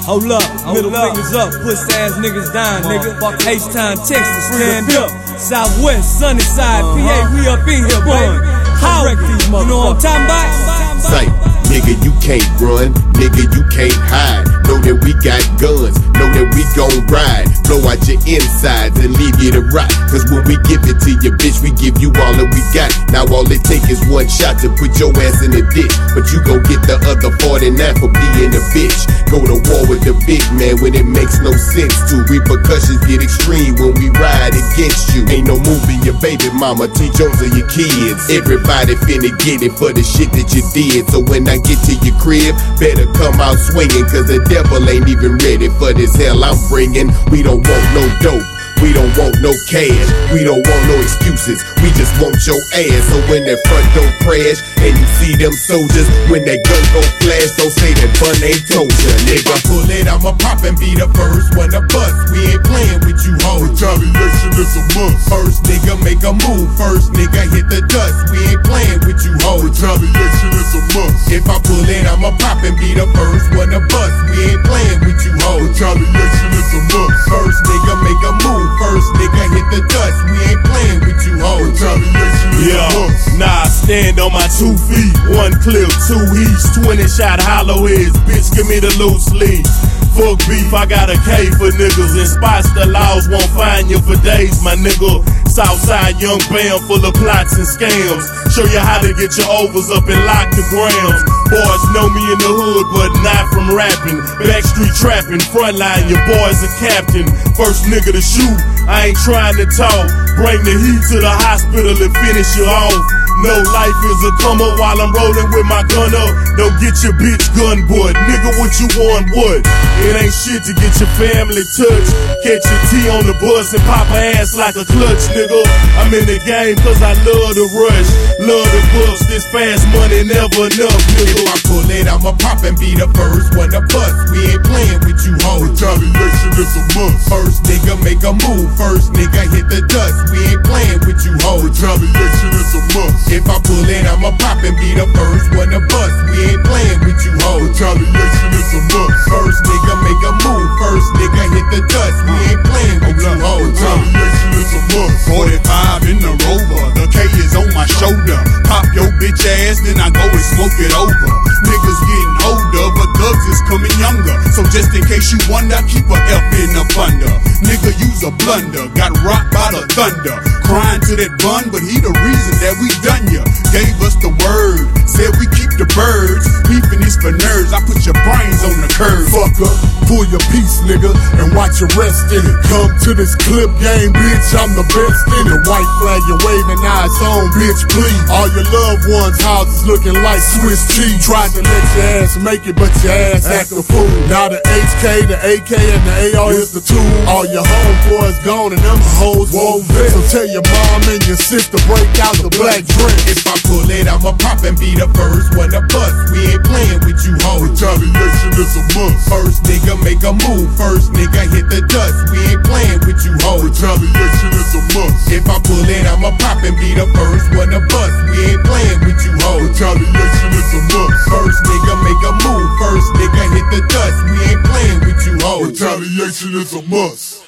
Hold up, middle fingers up, pussy ass niggas down, nigga. H-Town, Texas, stand up. Southwest, sunny side, PA, we up in here, baby. How? You know what I'm talking about? Say, nigga, you can't run, nigga, you can't hide. Know that we got guns, know that we gon' ride. Blow out your insides and leave you to rot. Cause when we give it to you, bitch, we give you all that we got. Now all it take is one shot to put your ass in the ditch. But you gon' get the other 49 for being a bitch. Go to war with the big man when it makes no sense to. Repercussions get extreme when we ride against you. Ain't no moving your baby mama, teach those of your kids. Everybody finna get it for the shit that you did. So when I get to your crib, better come out swinging. Cause the devil ain't even ready for this hell I'm bringing. We don't want no dope, we don't want no cash, we don't want no excuses, we just want your ass. So when that front door crash and you see them soldiers, when that gun go flash, don't say that fun ain't told ya, nigga. Pull it, I'ma pop and be the first one to bust. We ain't playing with you hoes. Retaliation is a must. First nigga make a move, first nigga hit the dust. We ain't playing with you hoes. Retaliation is a must. If I pull it, I'ma pop and be the first one to bust. We ain't playing with you hoes. Retaliation is a must. First nigga make a move, first nigga hit the dust. We ain't playing with you hoes. Retaliation is a must. Nah, I stand on my 2 feet. 1 clip, 2 heats, 20 shot hollow heads. Bitch, give me the loose leaves. Fuck beef, I got a K for niggas. In spots the laws won't find you for days, my nigga. Southside young band full of plots and scams. Show you how to get your overs up and lock the grams. Boys know me in the hood, but not from rapping. Backstreet trapping, frontline, your boy's a captain. First nigga to shoot, I ain't trying to talk. Bring the heat to the hospital and finish you off. No life is a come up while I'm rolling with my gun up. Don't get your bitch gun, boy. Nigga, what you want, what? It ain't shit to get your family touched. Catch your T on the bus and pop her ass like a clutch, nigga. I'm in the game cause I love the rush. Love the bus, this fast money never enough, nigga. If I pull it, I'ma pop and be the first one to bust. We ain't playing with you hoes. Retaliation is a must. First nigga make a move, first nigga hit the dust. We ain't playing with you hoes. Retaliation is a must. If I pull it, I'ma pop and be the first one to bust. We ain't playing with you hoes. Retaliation is a must. First nigga make a move, first nigga hit the dust. We ain't playing with you hoes. Retaliation is a must. 45 in the Rover, the K is on my shoulder. Pop your bitch ass, then I go and smoke it over. Niggas getting older, but thugs is coming younger. So just in case you wonder, keep a F in the thunder. Nigga use a blunder, got rocked by the thunder. Crying to that bun, but he the reason that we done ya. Gave us the word, said we keep the birds. Beefing is for nerds, I put your brains on the curb. Fucker, pull your piece, nigga, and watch your rest in it. Come to this clip game, bitch, I'm the best in it. White flag, you're waving, now it's on, bitch, please. All your loved ones' houses looking like Swiss cheese. Tried to let your ass make it, but your ass act a fool. Now the HK, the AK, and the AR is the tool. All your homeboys gone and them hoes won't vet. So tell your mom and your sister break out the black dress. If I pull it, I'ma pop and be the first one to bust. We ain't playing with you hoes. Retaliation is a must. First nigga make a move, first nigga hit the dust. We ain't playing with you hoes. Retaliation is a must. If I pull it, I'ma pop and be the first one to bust. We ain't playing with you hoes. Retaliation is a must. First nigga make a move, first nigga hit the dust. We ain't playing with you hoes. Retaliation is a must.